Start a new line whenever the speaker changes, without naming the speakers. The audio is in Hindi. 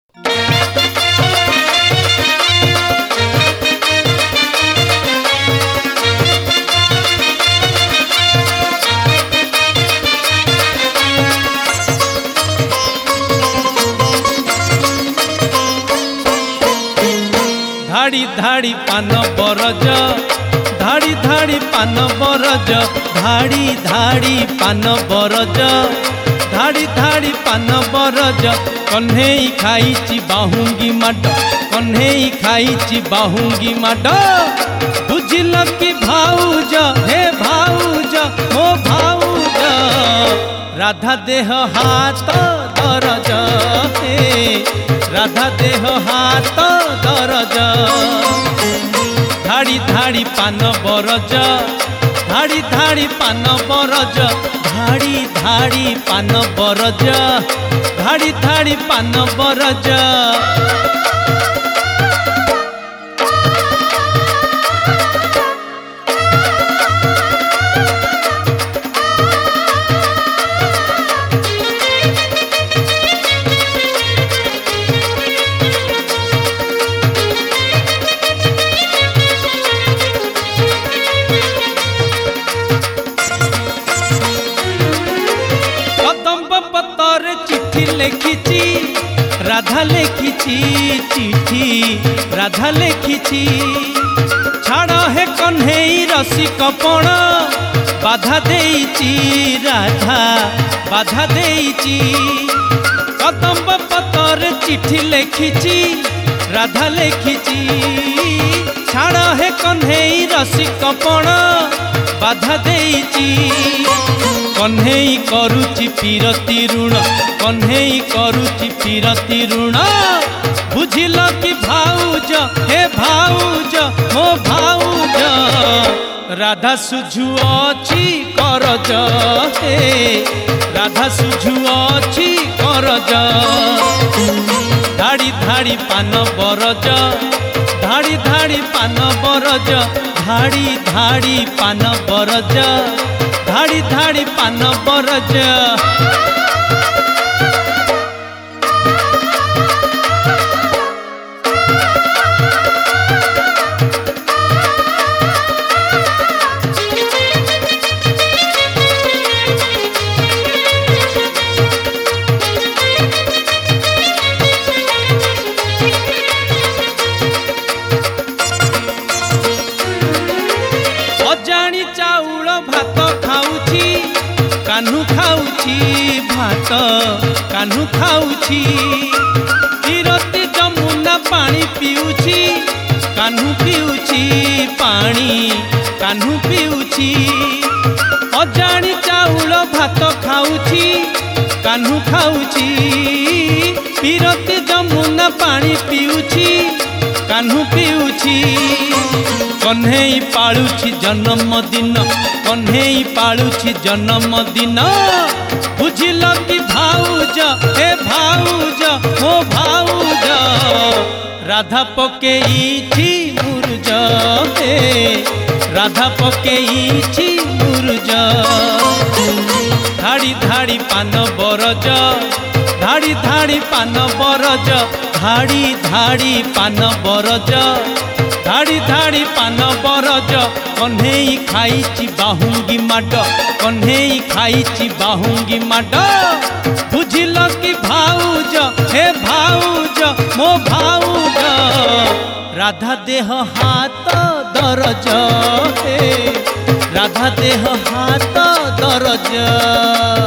धाड़ी धाड़ी पान बरज धाड़ी धाड़ी पान बरज धाड़ी धाड़ी पान बरज धाड़ी धाड़ी पान बरज कन्हई खाइची बाहुंगी माड कन्हई खाइची बाहुंगी माड बुझिल कि भाउज हे भाउज ओ भाउज राधा देह हाथ दरज हे राधा देह हाथ दरज धाड़ी धाड़ी पान बरज धाड़ी धाड़ी पान बरज धाड़ी धाड़ी पान बरज धाड़ी धाड़ी पान बरज चिट्ठी लिखिची राधा लिखिची चिट्ठी राधा लिखिची छाड़ है कन्हई रसिकपण बाधा देइची राधा बाधा देइची कदम्ब पतर चिट्ठी लिखिची राधा लिखिची छाड़ है कन्हई रसिकपण बाधा देइची कन्हई करुची पीरती ऋण कन्हई करुची पीरती ऋण बुझिल कि भाउज हे भाउज ओ भाउज राधा सुझुअछि करज हे राधा सुझुअछि करज धाड़ी धाड़ी पान बरज धाड़ी धाड़ी पान बरज धाड़ी धाड़ी पान बरज धाड़ी धाड़ी पान बरज अजाणी चाउल भात खाऊची कान्हू खाऊची भात कान्हू खाऊची तीरती जमुना पानी पीऊची कान्हू पीऊची पानी कान्हू पीऊची अजाणी चाउल भात खाऊची कान्हू खाऊची तीरती जमुना पानी पीऊची कान्हू पीऊची कन्हई पालुछि जन्मदिन कन्हई पालुछि जन्मदिन बुझिल कि भाउज हे भाउज ओ भाउज राधा पकेइछि मुरुज हे राधा पकेइछि मुरुज धाड़ी धाड़ी पान बरज धाड़ी धाड़ी पान बरज धाड़ी धाड़ी पान बरज धाड़ी धाड़ी पान बरज कन्हई खाइची बाहुंगी माड कन्हई खाइची बाहुंगी माड बुझिल कि भाउज हे भाउज मो भाउज राधा देह हाथ दरज हे राधा देह हाथ दरज।